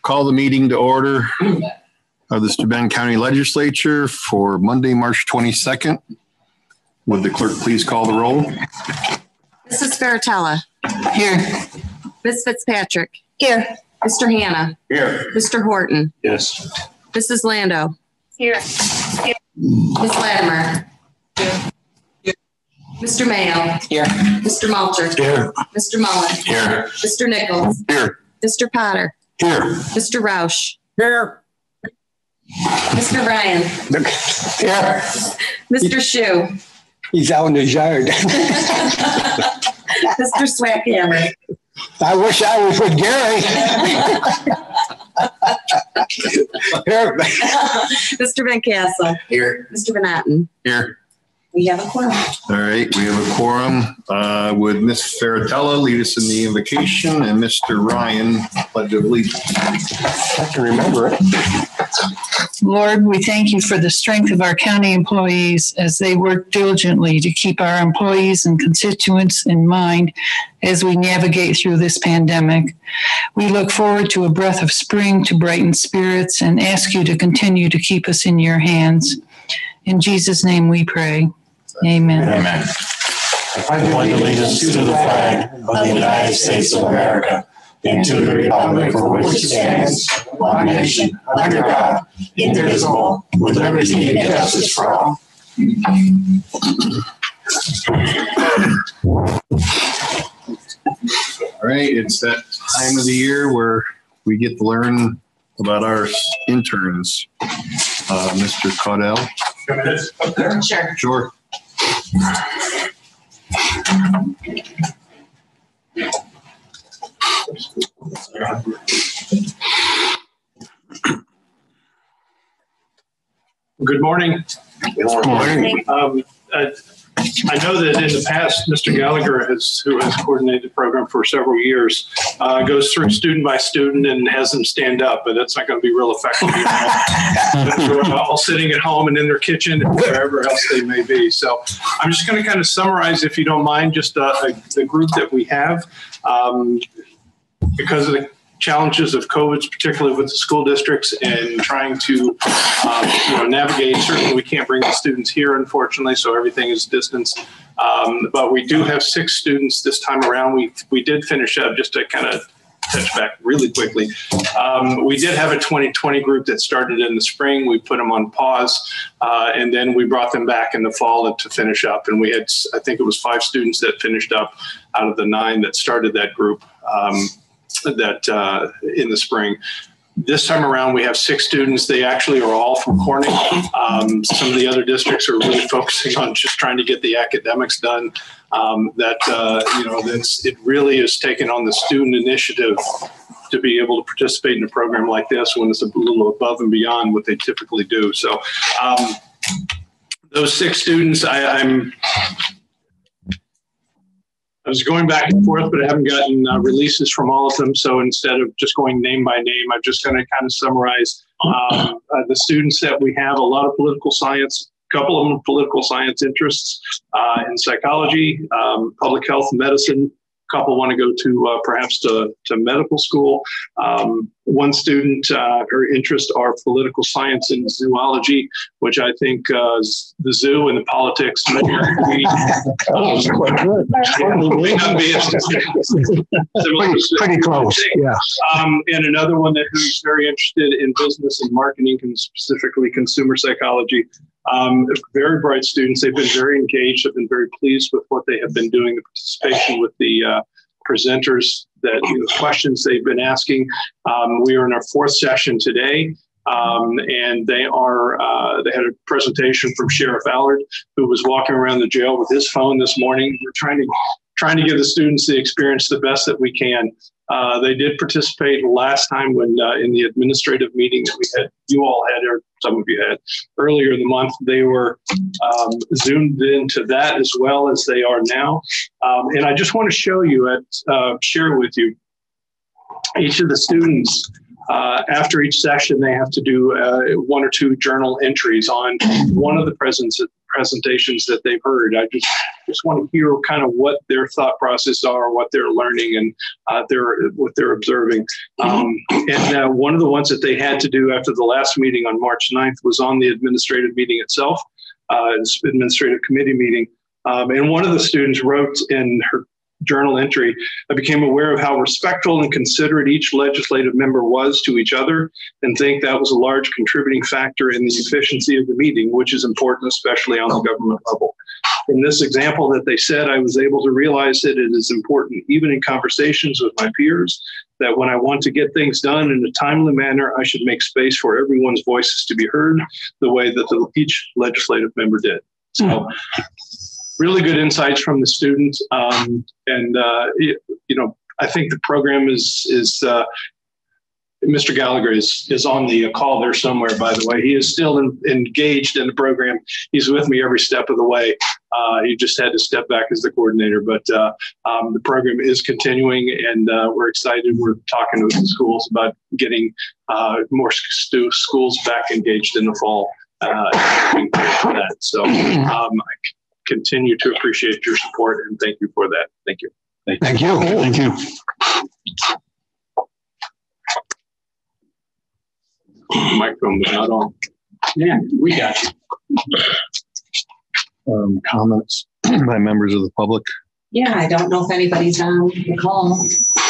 call the meeting to order of the Steuben County Legislature for Monday, March 22nd. Would the clerk please call the roll? Mrs. Faratella. Here. Ms. Fitzpatrick. Here. Mr. Hanna. Here. Mr. Horton. Yes. Mrs. Lando. Here. Ms. Latimer. Here. Mr. Mayo. Here. Mr. Malcher. Here. Mr. Mullen. Here. Mr. Nichols. Here. Mr. Potter. Here. Mr. Roush. Here. Mr. Ryan. Here. Mr. Shue. He's out in his yard. Mr. Swackhammer. I wish I was with Gary. Here. Mr. Van Castle. Here. Mr. Van Otten. Here. We have a quorum. All right, we have a quorum. Would Ms. Faratella lead us in the invocation and Mr. Ryan pledge of allegiance? I can remember it. Lord, we thank you for the strength of our county employees as they work diligently to keep our employees and constituents in mind as we navigate through this pandemic. We look forward to a breath of spring to brighten spirits and ask you to continue to keep us in your hands. In Jesus' name we pray. Amen. Amen. I pledge allegiance to the flag of the United States of America and to the republic for which it stands, one nation, under God, indivisible, with liberty and justice for all. All right, it's that time of the year where we get to learn about our interns. Mr. Caudell. Sure. Sure. Good morning. Good morning. I know that in the past, Mr. Gallagher, who has coordinated the program for several years, goes through student by student and has them stand up, but that's not going to be real effective. They're all sitting at home and in their kitchen and wherever else they may be. So I'm just going to kind of summarize, if you don't mind, just the group that we have. Because of the challenges of COVID, particularly with the school districts and trying to navigate. Certainly we can't bring the students here, unfortunately, so everything is distance. But we do have 6 students this time around. We did finish up, just to kind of touch back really quickly. We did have a 2020 group that started in the spring. We put them on pause, and then we brought them back in the fall to finish up. And we had, I think it was 5 students that finished up out of the 9 that started that group. In the spring. This time around, we have 6 students. They actually are all from Corning. Some of the other districts are really focusing on just trying to get the academics done. It really is taken on the student initiative to be able to participate in a program like this when it's a little above and beyond what they typically do. So those 6 students, I was going back and forth, but I haven't gotten releases from all of them. So instead of just going name by name, I'm just going to kind of summarize the students that we have. A lot of political science, a couple of them political science interests in psychology, public health, medicine. A couple want to go to perhaps to medical school. One student, her interests are political science and zoology, which I think the zoo and the politics may be Pretty close, yes. And another one who's very interested in business and marketing, and specifically consumer psychology. Very bright students. They've been very engaged. I've been very pleased with what they have been doing, the participation with the presenters, the questions they've been asking. We are in our 4th session today, and they had a presentation from Sheriff Allard, who was walking around the jail with his phone this morning. We're trying to give the students the experience the best that we can. They did participate last time when in the administrative meeting that we had, you all had, or some of you had, earlier in the month. They were zoomed into that as well as they are now. And I just want to show you, share with you, each of the students After each session, they have to do 1 or 2 journal entries on one of the presentations that they've heard. I just want to hear kind of what their thought process are, what they're learning, and what they're observing. And one of the ones that they had to do after the last meeting on March 9th was on the administrative meeting itself, administrative committee meeting. And one of the students wrote in her journal entry, I became aware of how respectful and considerate each legislative member was to each other, and think that was a large contributing factor in the efficiency of the meeting, which is important, especially on the government level. In this example that they said, I was able to realize that it is important, even in conversations with my peers, that when I want to get things done in a timely manner, I should make space for everyone's voices to be heard the way that each legislative member did. So really good insights from the students. I think the program is Mr. Gallagher is on the call there somewhere, by the way. He is still engaged in the program. He's with me every step of the way. He just had to step back as the coordinator, but the program is continuing, and we're excited. We're talking with the schools about getting more schools back engaged in the fall. So I continue to appreciate your support, and thank you for that. Thank you. Thank you. Thank you. Microphone was not on. Yeah, we got you. Comments by members of the public? Yeah, I don't know if anybody's on the call.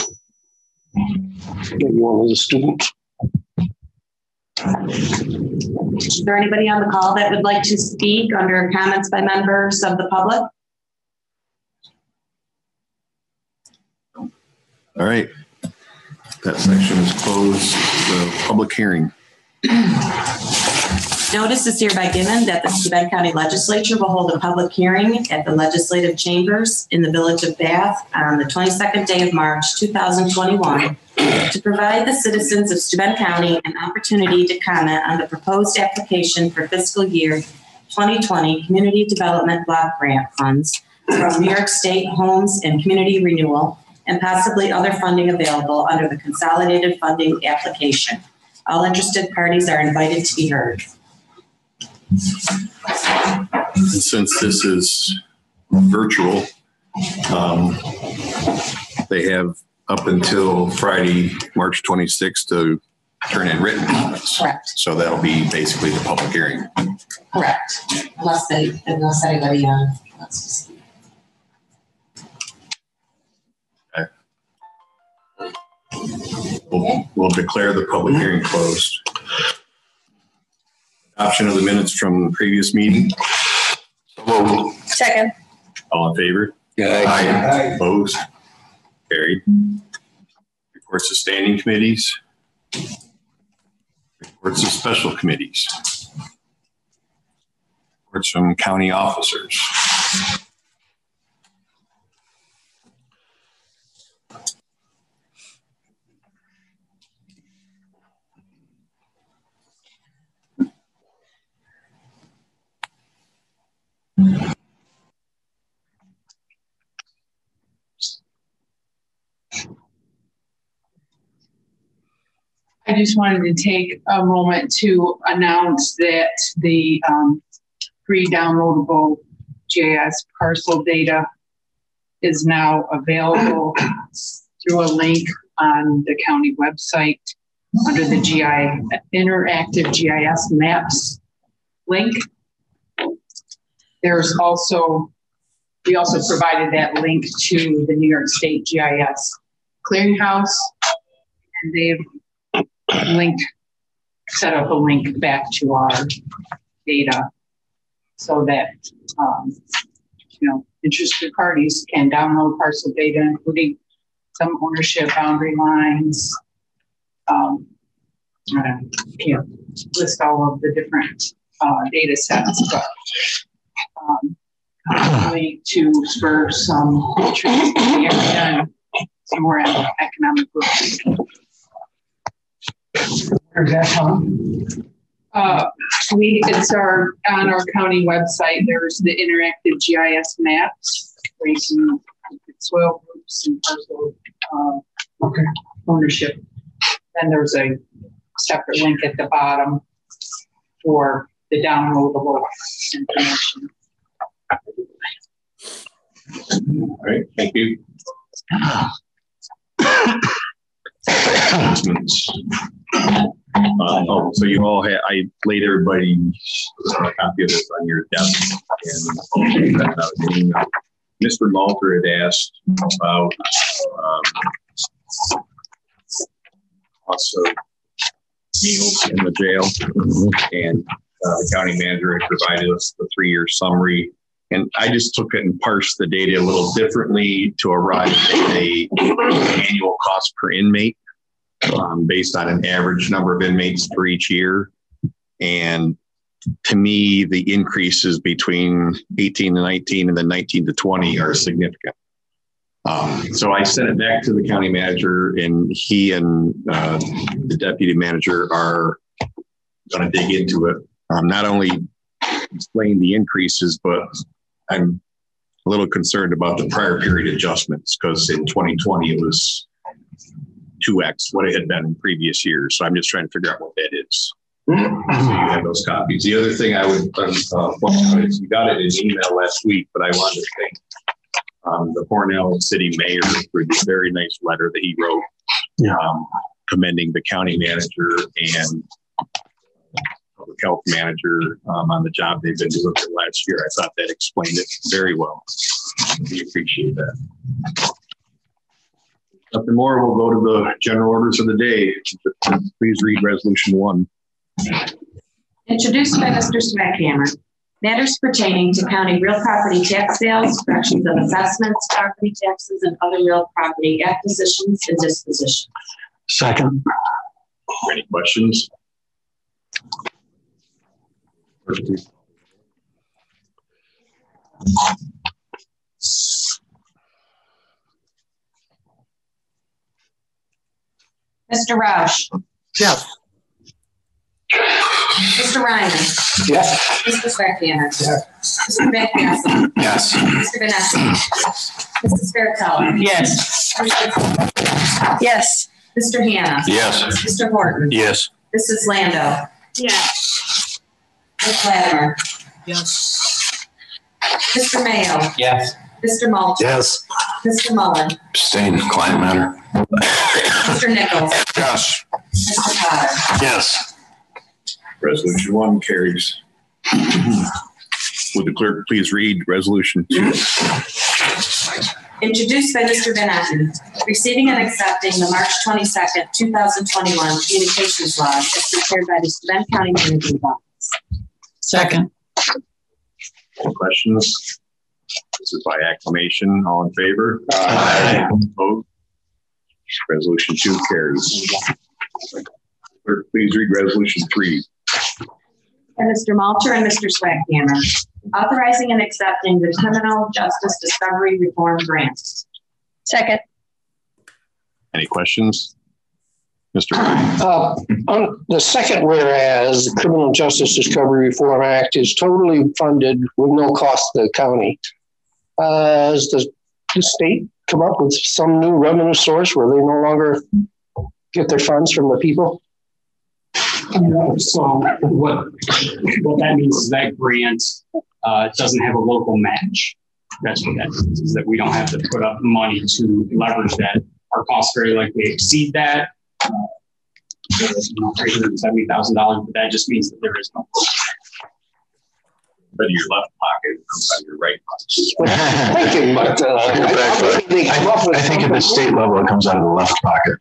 Maybe one of the students. Is there anybody on the call that would like to speak under comments by members of the public? All right. That section is closed. The public hearing. Notice is hereby given that the Steuben County Legislature will hold a public hearing at the Legislative Chambers in the Village of Bath on the 22nd day of March, 2021, to provide the citizens of Steuben County an opportunity to comment on the proposed application for fiscal year 2020 Community Development Block Grant funds from New York State Homes and Community Renewal, and possibly other funding available under the consolidated funding application. All interested parties are invited to be heard. And since this is virtual, they have up until Friday, March 26th to turn in written comments. Correct. So that'll be basically the public hearing. Correct. Unless anybody wants to speak. We'll declare the public hearing closed. Adoption of the minutes from the previous meeting. Second. All in favor? Aye. Opposed? Carried. Reports of standing committees. Reports of special committees. Reports from county officers. I just wanted to take a moment to announce that the free downloadable GIS parcel data is now available through a link on the county website under the Interactive GIS Maps link. There's also, we also provided that link to the New York State GIS Clearinghouse, and they've set up a link back to our data so that, interested parties can download parcel data, including some ownership boundary lines. Can't list all of the different data sets, but hopefully to spur some interest in the area and some more economic growth. Where's that from? It's on our county website. There's the interactive GIS maps where you can look at soil groups and parcel ownership. Then there's a separate link at the bottom for the downloadable information. All right, thank you. So you all had, I laid everybody a copy of this on your desk, and Mr. Malter had asked about costs of meals in the jail, and the county manager had provided us the 3-year summary. And I just took it and parsed the data a little differently to arrive at a annual cost per inmate based on an average number of inmates for each year. And to me, the increases between 18 to 19 and then 19 to 20 are significant. So I sent it back to the county manager, and he and the deputy manager are going to dig into it. Not only explain the increases, but I'm a little concerned about the prior period adjustments, because in 2020 it was 2x what it had been in previous years. So I'm just trying to figure out what that is. So you have those copies. The other thing I would point out is you got it in an email last week, but I wanted to thank the Cornell City Mayor for the very nice letter that he wrote, commending the county manager and public health manager on the job they've been doing for the last year. I thought that explained it very well. We appreciate that. Nothing more, we'll go to the general orders of the day. Please read resolution 1. Introduced by Mr. Smackhammer. Matters pertaining to county real property tax sales, corrections of assessments, property taxes, and other real property acquisitions and dispositions. Second. Any questions? Mr. Roush. Yes. Mr. Ryan. Yes. Mr. Smackhammer. Yes. Mr. McMaster. Yes. Mr. Vanessa. Mrs. Fairclough. Yes. Yes. Mr. Hannah. Yes. Mr. Horton. Yes. Mrs. Lando. Yes. Ms. Latimer. Yes. Mr. Mayo. Yes. Mr. Malter. Yes. Mr. Mullen. Abstain. Client matter. Mr. Nichols. Yes. Mr. Potter. Yes. Resolution 1 carries. Would the clerk please read resolution 2? Introduced by Mr. Van Etten, receiving and accepting the March 22nd, 2021 communications log as prepared by the Steuben County Manager's Office. Second. Any questions? This is by acclamation. All in favor? Aye. Opposed? Resolution 2 carries. Clerk, please read resolution 3. By Mr. Malter and Mr. Swackhammer, authorizing and accepting the Criminal Justice Discovery Reform Grant. Second. Any questions? Mr. Ryan. On the second whereas, the Criminal Justice Discovery Reform Act is totally funded with no cost to the county. Has the state come up with some new revenue source where they no longer get their funds from the people? So what that means is that grant doesn't have a local match. That's what that means, is that we don't have to put up money to leverage that. Our costs very likely exceed that. $370,000, but that just means that there is no. But your left pocket comes out of your right pocket. Thinking, but I think at the state level, it comes out of the left pocket.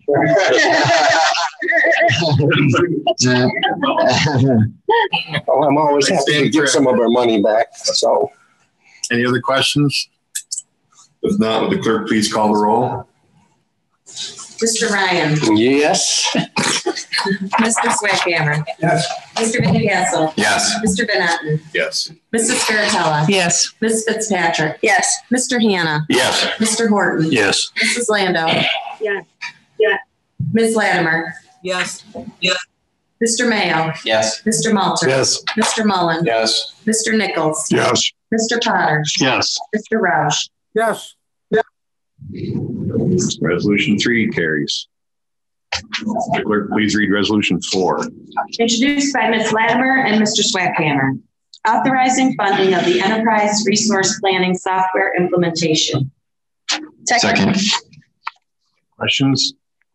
Well, I'm always happy to get some of our money back. So, Any other questions? If not, would the clerk please call the roll? Mr. Ryan. yes. Mr. Swackhammer. Yes. Mr. Van Gassel. Yes. Mr. Van Etten. Yes. Mrs. Fairtella. Yes. Ms. Fitzpatrick. Yes. Mr. Hannah. Yes. Mr. Horton. Yes. Mrs. Lando. Yes. Ms. Latimer. Yes. Mr. Mayo. Yes. Mr. Malter. Yes. Mr. Mullen. Yes. Mr. Nichols. Yes. Mr. Potter. Yes. Mr. Roush. Yes. Resolution 3 carries. The clerk, please read resolution 4. Introduced by Ms. Latimer and Mr. Swackhammer. Authorizing funding of the Enterprise Resource Planning Software implementation. Second. Questions?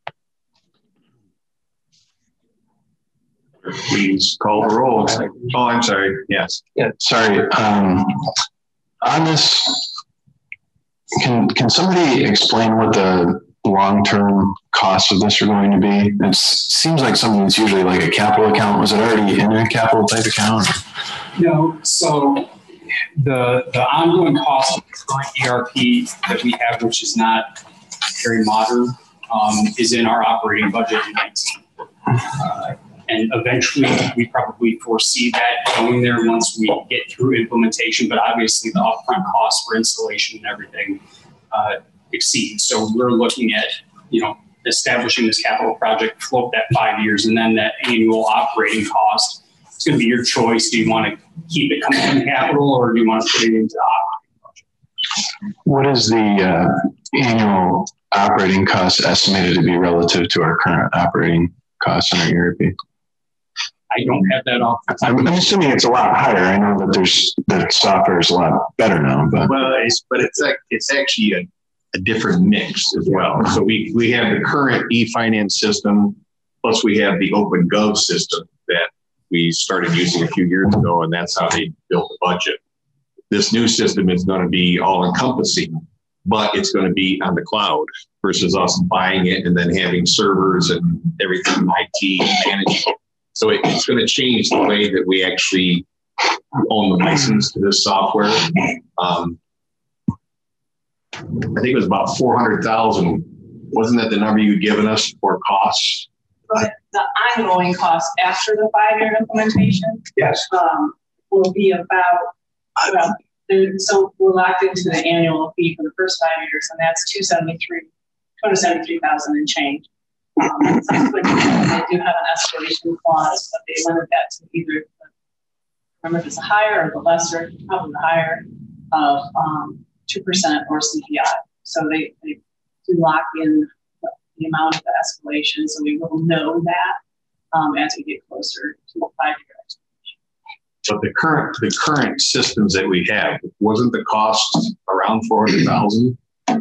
Please call the roll. Oh, I'm sorry. Yes. Yeah, sorry. On this, can somebody explain what the long-term costs of this are going to be? It seems like something that's usually like a capital account. Was it already in a capital type account? No, so the ongoing cost of the current ERP that we have, which is not very modern, is in our operating budget in 19. And eventually we probably foresee that going there once we get through implementation, but obviously the upfront costs for installation and everything exceed. So we're looking at, establishing this capital project, float that 5 years, and then that annual operating cost. It's going to be your choice. Do you want to keep it coming from capital, or do you want to put it into operating budget? What is the annual operating cost estimated to be relative to our current operating costs in our ERP? I don't have that off. I'm assuming it's a lot higher. I know that that software is a lot better now, but it's actually a different mix as well. So we have the current e-finance system, plus we have the OpenGov system that we started using a few years ago, and that's how they built the budget. This new system is going to be all-encompassing, but it's going to be on the cloud versus us buying it and then having servers and everything IT managed. So it's going to change the way that we actually own the license to this software. I think it was about 400,000. Wasn't that the number you'd given us for costs? But the ongoing cost after the 5-year implementation, Yes, will be about, so we're locked into the annual fee for the first 5 years, and that's $273,000 and change. Subsequently, they do have an escalation clause, but they limit that to either, remember if it's a higher or the lesser, probably the higher of 2% or CPI. So they do lock in the amount of the escalation, so we will know that as we get closer to the 5-year expiration. but the current systems that we have, wasn't the cost around 400,000?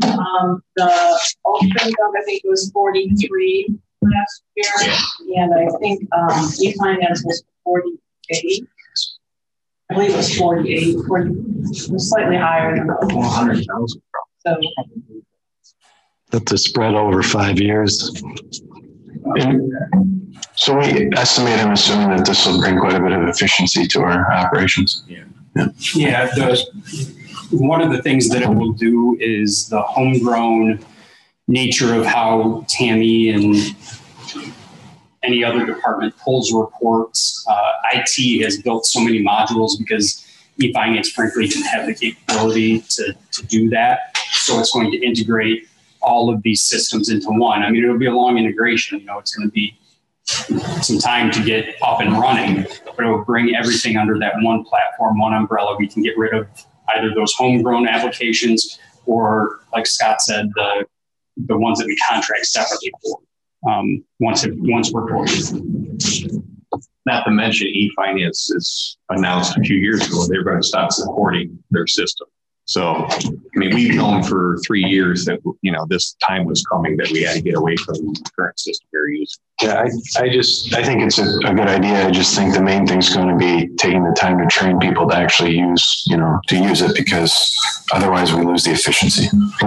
The OpenGov, I think it was 43 last year, and I think eFinance was 48. I believe it was 48, 40, it was slightly higher than 100,000. So that's a spread over 5 years. And so we estimate, I'm assuming that this will bring quite a bit of efficiency to our operations. Yeah, one of the things that it will do is the homegrown nature of how Tammy and any other department pulls reports. IT has built so many modules because eFinance frankly didn't have the capability to do that. So it's going to integrate all of these systems into one. I mean, it'll be a long integration. It's going to be some time to get up and running, but it will bring everything under that one platform, one umbrella. We can get rid of either those homegrown applications or, like Scott said, the ones that we contract separately for once we're forward. Not to mention eFinance is announced a few years ago they're going to stop supporting their system. So, I mean, we've known for 3 years that, this time was coming that we had to get away from the current system we're using. Yeah, I think it's a good idea. I just think the main thing is going to be taking the time to train people to actually use it, because otherwise we lose the efficiency.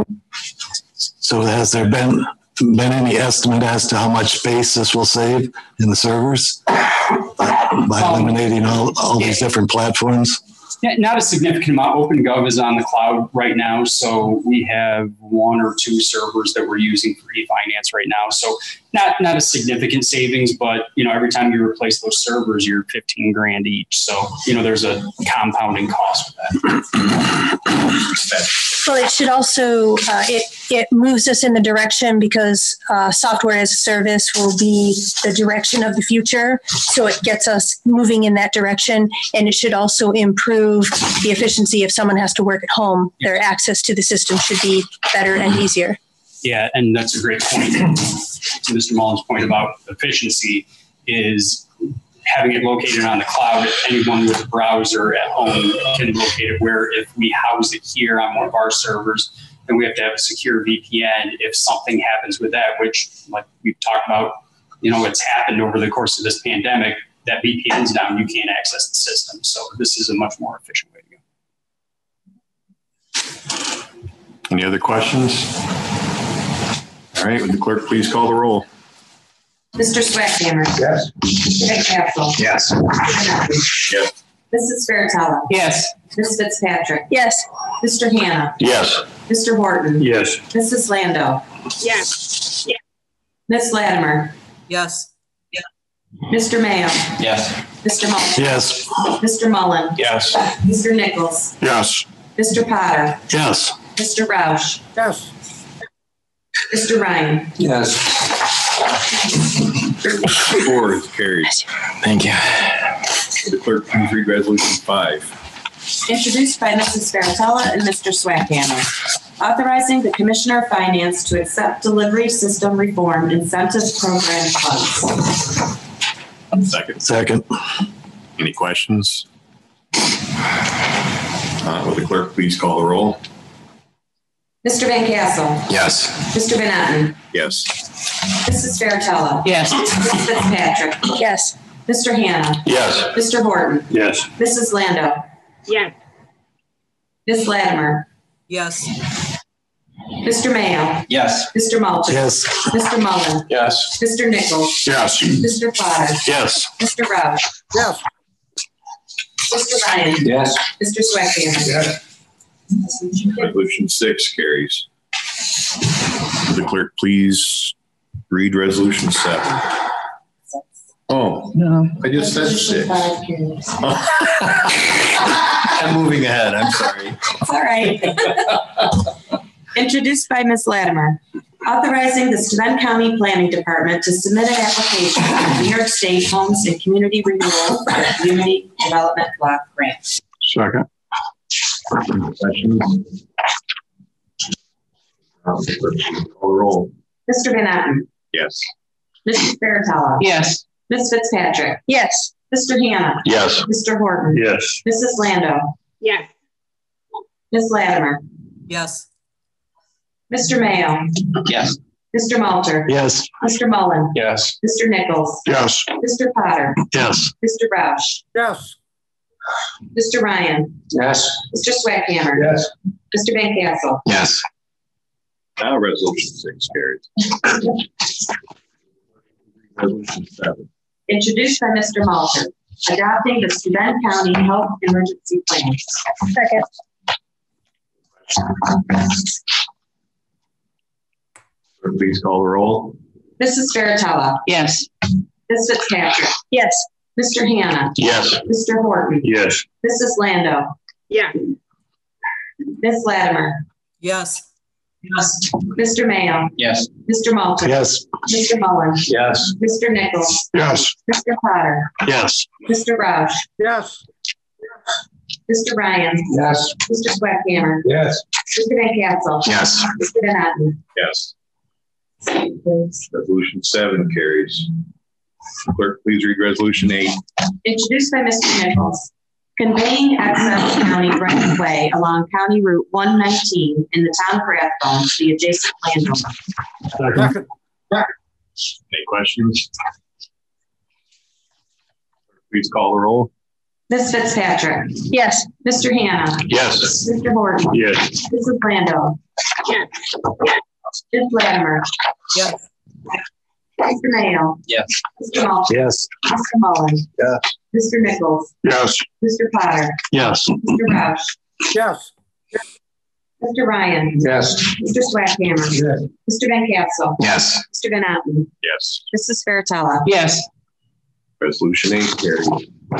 So has there been any estimate as to how much space this will save in the servers by eliminating all these different platforms? Not a significant amount. OpenGov is on the cloud right now, so we have 1 or 2 servers that we're using for eFinance right now. So not a significant savings, but every time you replace those servers, you're $15,000 each. So there's a compounding cost for that. Well, it should also it moves us in the direction, because software as a service will be the direction of the future. So it gets us moving in that direction, and it should also improve the efficiency if someone has to work at home. Their access to the system should be better and easier. Yeah, and that's a great point. To Mr. Mullen's point about efficiency is having it located on the cloud. Anyone with a browser at home can locate it, where if we house it here on one of our servers, then we have to have a secure VPN if something happens with that, which, like we've talked about, it's happened over the course of this pandemic. That VPN's down, you can't access the system. So this is a much more efficient way to go. Any other questions? All right, would the clerk please call the roll? Mr. Swackhammer. Yes. Mr. Van Castle. Yes. Yes. Mrs. Fairtella. Yes. Ms. Fitzpatrick. Yes. Mr. Hannah. Yes. Mr. Horton. Yes. Mrs. Lando. Yes. Ms. Latimer. Yes. Mr. Mayo. Yes. Mr. Mullen. Yes. Mr. Mullen. Yes. Mr. Nichols. Yes. Mr. Potter. Yes. Mr. Roush. Yes. Mr. Ryan. Yes. 4 is carried. Thank you. Would the clerk please read resolution 5? Introduced by Mrs. Fairtella and Mr. Swackhammer. Authorizing the Commissioner of Finance to accept delivery system reform incentive program funds. Second. Any questions? Would the clerk please call the roll? Mr. Van Castle. Yes. Mr. Van Etten. Yes. Mrs. Fairtella. Yes. Mrs. Fitzpatrick. Yes. Mr. Hannah. Yes. Mr. Horton. Yes. Mrs. Lando. Yes. Ms. Latimer. Yes. Mr. Mayo. Yes. Mr. Mulch. Yes. Mr. Mullen. Yes. Mr. Nichols. Yes. Mr. Potter. Yes. Mr. Roush. Yes. Mr. Ryan. Yes. Mr. Swackhammer. Yes. Resolution 6 carries. Would the clerk please read resolution 7? Oh, No. I just said 6. I'm moving ahead. I'm sorry. It's all right. Introduced by Ms. Latimer. Authorizing the Steuben County Planning Department to submit an application to the New York State Homes and Community Renewal for a Community Development Block Grant. Second. Questions? Call the roll. Mr. Van Etten. Yes. Mrs. Fairtella. Yes. Ms. Fitzpatrick. Yes. Mr. Hannah. Yes. Mr. Horton. Yes. Mrs. Lando. Yes. Ms. Latimer. Yes. Mr. Mayo. Yes. Mr. Malter. Yes. Mr. Mullen. Yes. Mr. Nichols. Yes. Mr. Potter. Yes. Mr. Roush. Yes. Mr. Ryan. Yes. Mr. Swackhammer. Yes. Mr. Van Castle. Yes. Now resolution 6 carries. Resolution 7. Introduced by Mr. Malter. Adopting the Steuben County Health Emergency Plan. Second. Please call the roll. Mrs. Fairtella. Yes. Ms. Fitzpatrick. Yes. Mr. Hannah. Yes. Mr. Horton. Yes. Mrs. Lando. Yes. Ms. Latimer. Yes. Yes. Mr. Mayo. Yes. Mr. Malter. Yes. Mr. Mullen. Yes. Mr. Nichols. Yes. Mr. Potter. Yes. Mr. Roush. Yes. Mr. Ryan. Yes. Mr. Swackhammer. Yes. Mr. Van Castle. Yes. Mr. Van Etten. Yes. Resolution 7 carries. Clerk, please read resolution 8. Introduced by Mr. Nichols. Conveying access county right of way along County Route 119 in the town of Rathbone to the adjacent landowner. Second. Any questions? Please call the roll. Ms. Fitzpatrick. Yes. Mr. Hannah. Yes. Mr. Horton. Yes. Mrs. Lando. Yes. Ms. Latimer. Yes. Mr. Mayo. Yes. Mr. Malter. Yes. Mr. Mullen. Yes. Mr. Nichols. Yes. Mr. Potter. Yes. Mr. Roush. Yes. Mr. Ryan. Yes. Mr. Swackhammer. Yes. Mr. Van Castle. Yes. Mr. Van Etten. Yes. Mrs. Fairtella. Yes. Resolution 8 carries.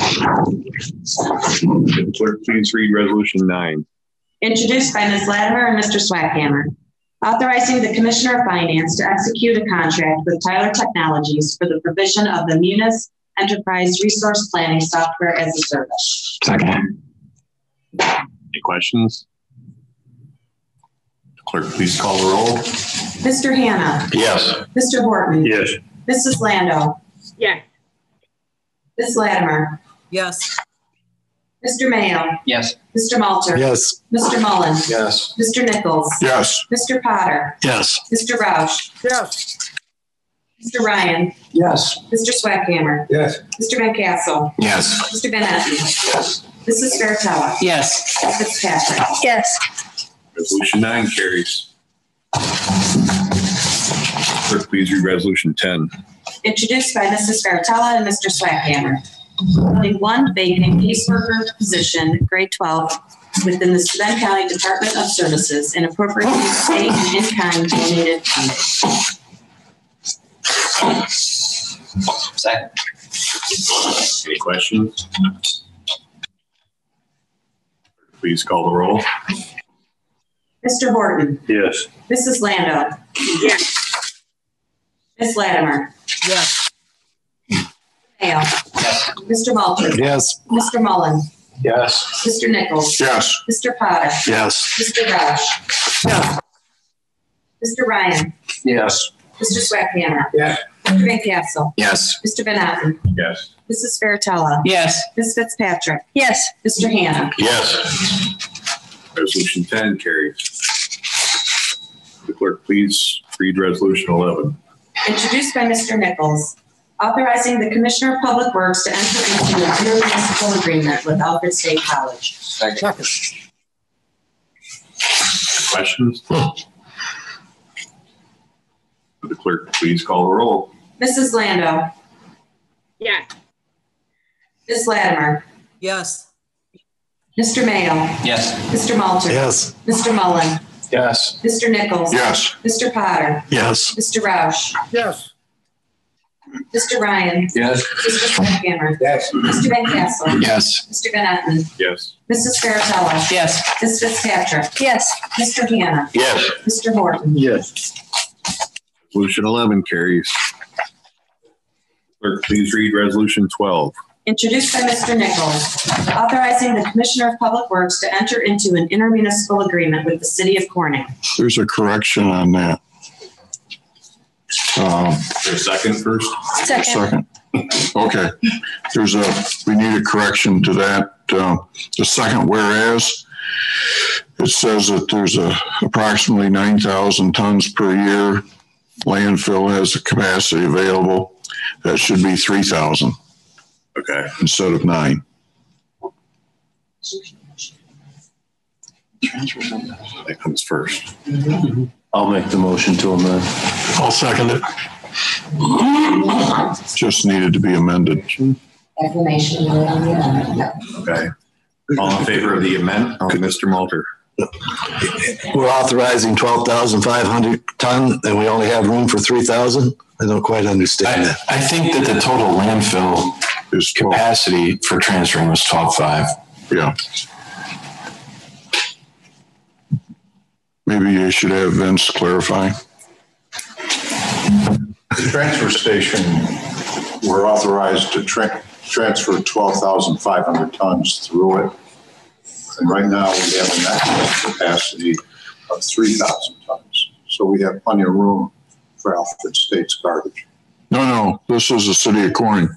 Clerk, please read resolution 9. Introduced by Ms. Latimer and Mr. Swackhammer. Authorizing the Commissioner of Finance to execute a contract with Tyler Technologies for the provision of the Munis Enterprise Resource Planning Software as a Service. Second. Any questions? Clerk, please call the roll. Mr. Hannah. Yes. Mr. Horton. Yes. Mrs. Lando. Yes. Ms. Latimer. Yes. Mr. Mayo. Yes. Mr. Malter. Yes. Mr. Mullen. Yes. Mr. Nichols. Yes. Mr. Potter. Yes. Mr. Roush. Yes. Mr. Ryan. Yes. Mr. Swackhammer. Yes. Mr. Van Castle. Yes. Mr. Van Etten. Mrs. Fairtella. Yes. Ms. Fitzpatrick. Yes. Resolution 9 carries. Clerk, please read Resolution 10. Introduced by Mrs. Fairtella and Mr. Swackhammer. Only one vacant caseworker position, grade 12, within the Steuben County Department of Services, and appropriating state and in-kind donated funding. Second. Any questions? Please call the roll. Mr. Horton. Yes. Mrs. Lando. Yes. Ms. Latimer. Yes. Mayo. Mr. Malter. Yes. Mr. Mullen. Yes. Mr. Nichols. Yes. Mr. Potter. Yes. Mr. Roush. Yes. Mr. Ryan. Yes. Mr. Swackhammer. Yes. Mr. Van Castle. Yes. Mr. Van Etten. Yes. Mrs. Fairtella. Yes. Ms. Fitzpatrick. Yes. Mr. Hannah. Yes. Resolution 10 carries. The clerk, please read Resolution 11. Introduced by Mr. Nichols, authorizing the Commissioner of Public Works to enter into an intermunicipal agreement with Alfred State College. Second. Questions? The clerk, please call the roll. Mrs. Lando. Yes. Ms. Latimer. Yes. Mr. Mayo. Yes. Mr. Malter. Yes. Mr. Mullen. Yes. Mr. Nichols. Yes. Mr. Potter. Yes. Mr. Roush. Yes. Mr. Ryan. Yes. Mr. Swackhammer. Yes. Mr. Van Castle. Yes. Mr. Van Etten. Yes. Mrs. Fairtella. Yes. Ms. Fitzpatrick. Yes. Mr. Hannah. Yes. Mr. Horton. Yes. Resolution 11 carries. Clerk, please read Resolution 12. Introduced by Mr. Nichols, authorizing the Commissioner of Public Works to enter into an intermunicipal agreement with the City of Corning. There's a correction on that. Is there a second first? Second. Okay. We need a correction to that. The second whereas, it says that there's approximately 9,000 tons per year. Landfill has the capacity available. That should be 3,000. Okay. Instead of 9. That comes first. I'll make the motion to amend. I'll second it. Just needed to be amended. Explanation. Okay. All in favor of the amendment? Mr. Malter. We're authorizing 12,500 ton and we only have room for 3,000. I don't quite understand that. I think that the total landfill Is 12. capacity for transferring was 12.5. Yeah. Maybe you should have Vince clarify. The transfer station, we're authorized to transfer 12,500 tons through it. And right now we have a maximum capacity of 3,000 tons. So we have plenty of room for Alfred State's garbage. No, this is the city of Corning.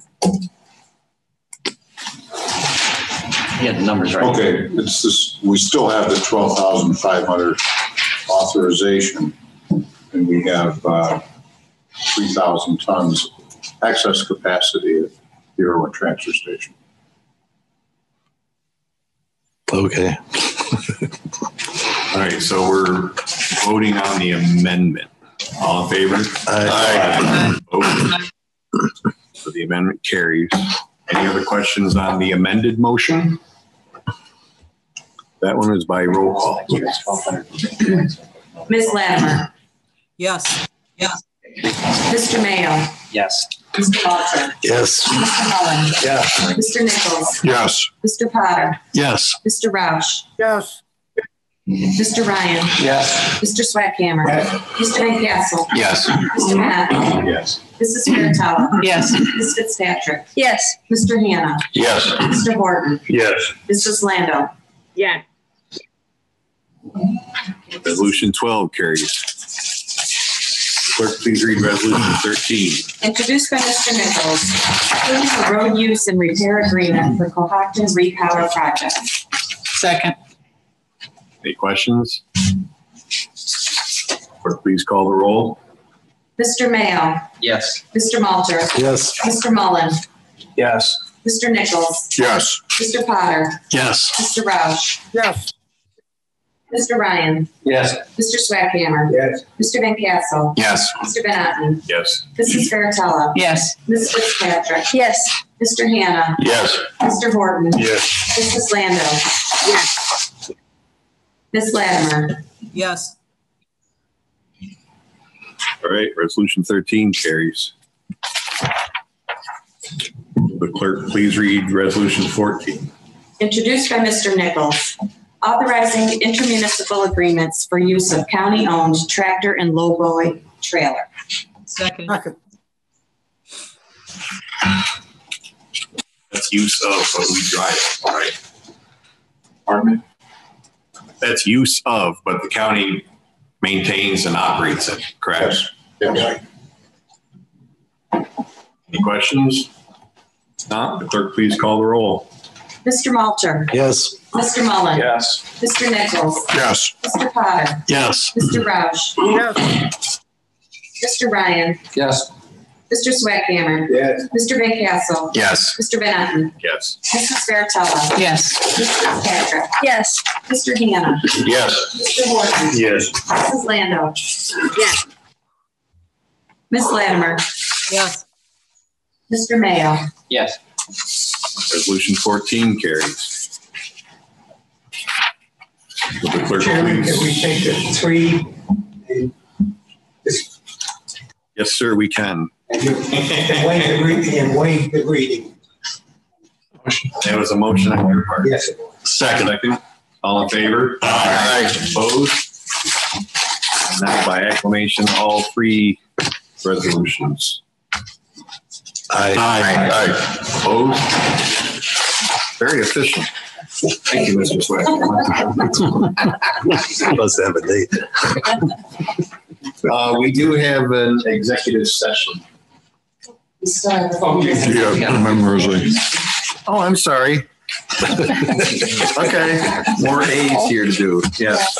Yeah, the numbers right. Okay, it's this, we still have the 12,500 authorization, and we have 3,000 tons excess capacity at the Irwin transfer station. Okay. All right, so we're voting on the amendment. All in favor? Aye. Opposed? So the amendment carries. Any other questions on the amended motion? That one is by roll call. Ms. Latimer. Yes. Yes. Mr. Mayo. Yes. Mr. Malter. Yes. Mr. Mullen. Yes. Mr. Nichols. Yes. Mr. Potter. Yes. Mr. Roush. Yes. Mr. Ryan. Yes. Mr. Swackhammer. Mr. Van Castle. Yes. Mr. Manette. Yes. Mrs. Fairtella. Yes. Ms. Fitzpatrick. Yes. Mr. Hannah. Yes. Mr. Horton. Yes. Mrs. Lando. Yes. Resolution 12 carries. Clerk, please read resolution 13. Introduced by Mr. Nichols, approving the road use and repair agreement for Cohocton Repower Project. Second. Any questions? Clerk, please call the roll. Mr. Mayo. Yes. Mr. Malter. Yes. Mr. Mullen. Yes. Mr. Nichols. Yes. Mr. Potter. Yes. Mr. Roush. Yes. Mr. Ryan. Yes. Mr. Swackhammer. Yes. Mr. Van Castle. Yes. Mr. Van Otten. Yes. Mrs. Fairtella. Yes. Ms. Fitzpatrick. Yes. Mr. Hannah. Yes. Mr. Horton. Yes. Mrs. Lando. Yes. Ms. Latimer. Yes. All right, resolution 13 carries. The clerk, please read resolution 14. Introduced by Mr. Nichols, authorizing intermunicipal agreements for use of county-owned tractor and lowboy trailer. Second. That's use of, but we drive it, right? Pardon me? That's use of, but the county maintains and operates it, correct? Yes. Any questions? If not, the clerk, please call the roll. Mr. Malter. Yes. Mr. Mullen. Yes. Mr. Nichols. Yes. Mr. Potter. Yes. Mr. Roush. Yes. Mr. Ryan. Yes. Mr. Swackhammer. Yes. Mr. Van Castle. Yes. Mr. Van Otten. Yes. Mrs. Fairtella. Yes. Mrs. Patrick. Yes. Mr. Hannah. Yes. Mr. Horton. Yes. Mrs. Lando. Yes. Ms. Latimer. Yes. Mr. Mayo. Yes. Resolution 14 carries. Will the clerk Chairman, please- can we take the three Yes, sir, we can. and waive the reading? There was a motion on your part. Yes. Second. All in favor? Aye. Opposed? And now by acclamation, all three resolutions. Aye. Opposed? Very efficient. Thank you, Mr. Sweat. Must have a date. We do have an executive session. Yeah, members. Oh, I'm sorry. Okay, more A's here to do. Yes.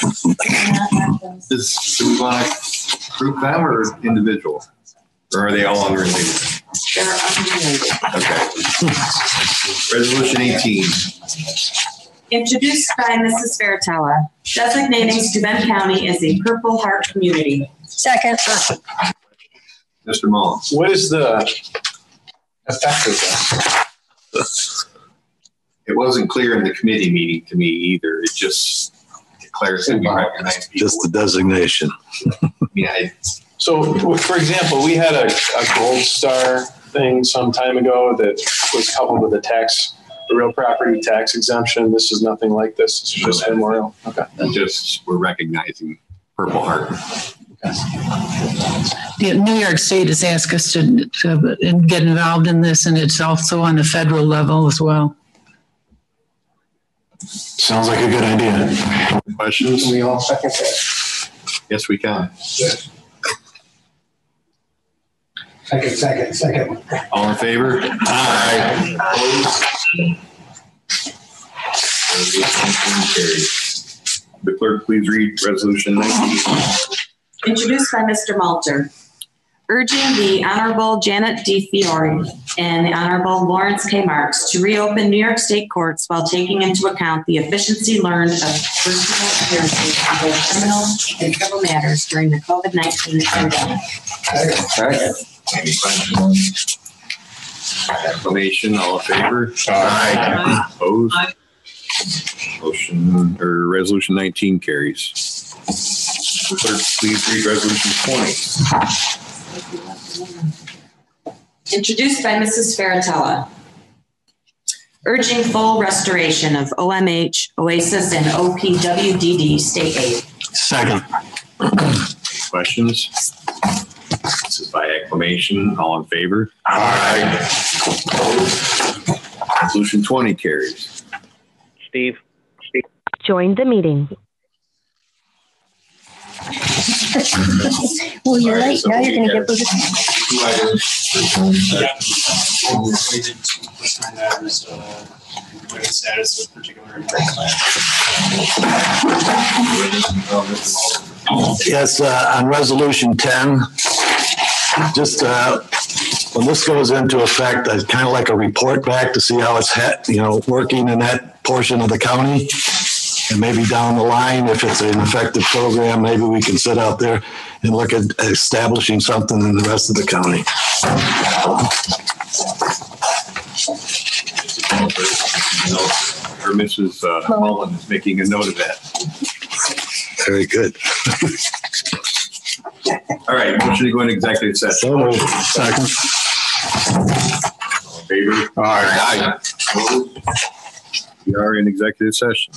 Do we want to group them or individual? Or are they all unrelated? They're unrelated. Okay. Resolution 18. Introduced by Mrs. Fairtella, designating Steuben County as a Purple Heart community. Second. Mr. Mullins. What is the effect of that? It wasn't clear in the committee meeting to me either. It just declares that we recognize people. Just the designation. Yeah. So, for example, we had a gold star thing some time ago that was coupled with a real property tax exemption. This is nothing like this. It's just memorial. Okay. We're recognizing Purple Heart. New York State has asked us to get involved in this, and it's also on the federal level as well. Sounds like a good idea. Questions? Can we all second that? Yes, we can. Yes. Second. All in favor? Aye. The clerk, please read resolution 19. Introduced by Mr. Malter, urging the Honorable Janet D. Fiore and the Honorable Lawrence K. Marks to reopen New York State courts while taking into account the efficiency learned of personal appearances in both criminal and civil matters during the COVID-19 pandemic. Any questions? Acclamation, all in favor? Aye. Opposed? Aye. Motion or resolution 19 carries. The clerk, please read resolution 20. Introduced by Mrs. Fairtella, urging full restoration of OMH, OASIS, and OPWDD state aid. Second. Questions? This is by acclamation. All in favor? Aye. Opposed? Resolution 20 carries. Steve. Join the meeting. Well, you're right. So now you're going to get those. 2 items. Status of particular Yes, on resolution 10, just when this goes into effect, I'd kind of like a report back to see how it's working in that portion of the county. And maybe down the line, if it's an effective program, maybe we can sit out there and look at establishing something in the rest of the county. Or Mrs. Mullen is making a note of that. Very good. All right, motion to go into executive session. Second. Favor? Aye. We are in executive session.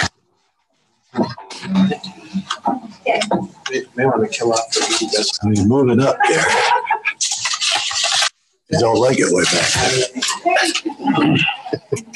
May want to kill off the move it up there. You don't like it way back.